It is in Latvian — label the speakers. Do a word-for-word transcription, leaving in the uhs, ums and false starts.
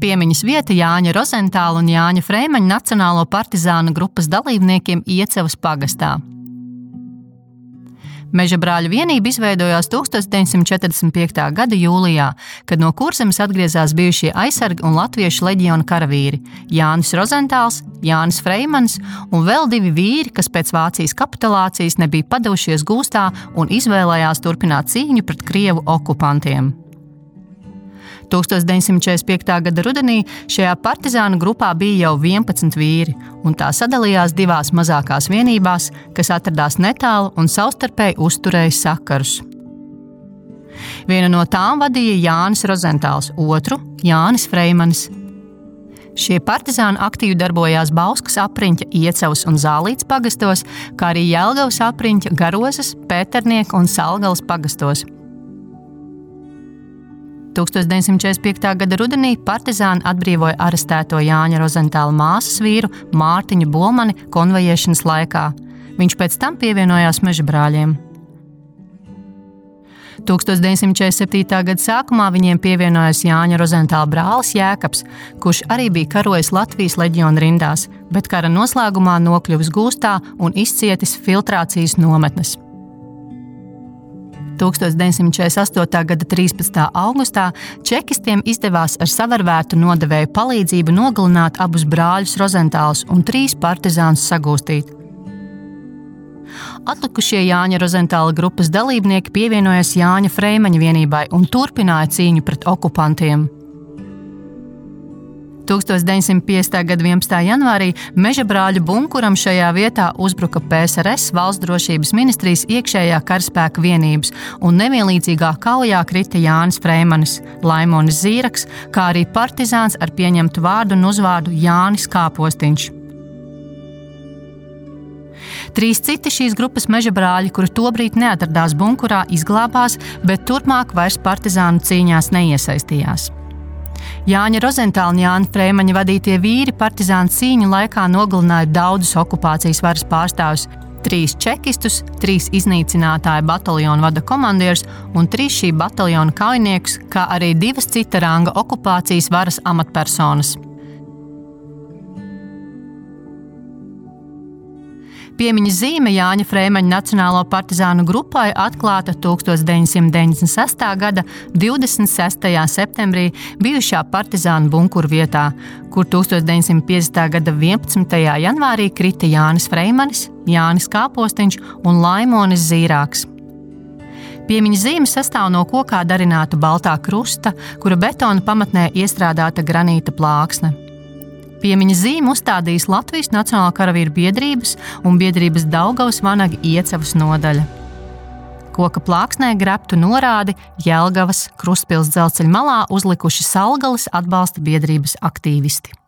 Speaker 1: Piemiņas vieta Jāņa Rozentāla un Jāņa Freimaņa Nacionālo partizānu grupas dalībniekiem Iecevas pagastā. Mežabrāļu vienība izveidojās tūkstoš deviņsimt četrdesmit piektā gada jūlijā, kad no Kurzemes atgriezās bijušie aizsargi un latviešu leģiona karavīri Jānis Rozentāls, Jānis Freimanis un vēl divi vīri, kas pēc Vācijas kapitulācijas nebija padevušies gūstā un izvēlējās turpināt cīņu pret krievu okupantiem. tūkstoš deviņsimt četrdesmit piektā gada rudenī šajā partizānu grupā bija jau vienpadsmit vīri, un tā sadalījās divās mazākās vienībās, kas atradās netālu un savstarpēji uzturēja sakarus. Vienu no tām vadīja Jānis Rozentāls, otru Jānis Freimanis. Šie partizāni aktīvi darbojās Bauskas apriņķa, Iecevas un Zālītes pagastos, kā arī Jelgavas apriņķa, Garozas, Pēternieka un Salgalas pagastos. tūkstoš deviņsimt četrdesmit piektā gada rudenī partizāni atbrīvoja arestēto Jāņa Rozentāla māsas vīru Mārtiņu Bolmani konvojēšanas laikā. Viņš pēc tam pievienojās Mežabrāļiem. tūkstoš deviņsimt četrdesmit septītā gada sākumā viņiem pievienojās Jāņa Rozentāla brālis Jēkabs, kurš arī bija karojis Latvijas leģiona rindās, bet kara noslēgumā nokļuvis gūstā un izcietis filtrācijas nometnes. tūkstoš deviņsimt četrdesmit astotā gada trīspadsmitā augustā čekistiem izdevās ar savarvērtu nodevēju palīdzību nogalināt abus brāļus Rozentālus un trīs partizānus sagūstīt. Atlikušie Jāņa Rozentāla grupas dalībnieki pievienojās Jāņa Freimaņa vienībai un turpināja cīņu pret okupantiem. tūkstoš deviņsimt piecdesmitā gada vienpadsmitā janvārī Mežabrāļu bunkuram šajā vietā uzbruka P S R S Valsts drošības ministrijas iekšējā karaspēka vienības, un nevienlīdzīgā kaujā krita Jānis Freimanis, Laimonis Zīraks, kā arī partizāns ar pieņemtu vārdu un uzvārdu Jānis Kāpostiņš. Trīs citi šīs grupas mežabrāļi, kuri tobrīd neatradās bunkurā, izglābās, bet turpmāk vairs partizānu cīņās neiesaistījās. Jāņa Rozentāla un Jāņa Freimaņa vadītie vīri partizānu cīņu laikā nogalināja daudzus okupācijas varas pārstāvjus, trīs čekistus, trīs iznīcinātāju bataljonu vada komandierus un trīs šī bataljona kaujiniekus, kā arī divas cita ranga okupācijas varas amatpersonas. Piemiņas zīme Jāņa Freimaņa Nacionālo partizānu grupai atklāta tūkstoš deviņsimt deviņdesmit sestā gada divdesmit sestajā septembrī bijušā partizānu bunkuru vietā, kur tūkstoš deviņsimt piecdesmitā gada vienpadsmitajā janvārī krita Jānis Freimanis, Jānis Kāpostiņš un Laimonis Zīrāks. Piemiņas zīme sastāv no kokā darināta baltā krusta, kura betona pamatnē iestrādāta granīta plāksne. Piemiņas zīme uzstādījis Latvijas Nacionālā karavīru biedrības un biedrības Daugavas Vanaga Iecevas nodaļa. Koka plāksnē grebtu norādi Jelgavas Krustpils dzelzceļa malā uzlikuši Salgalas atbalsta biedrības aktīvisti.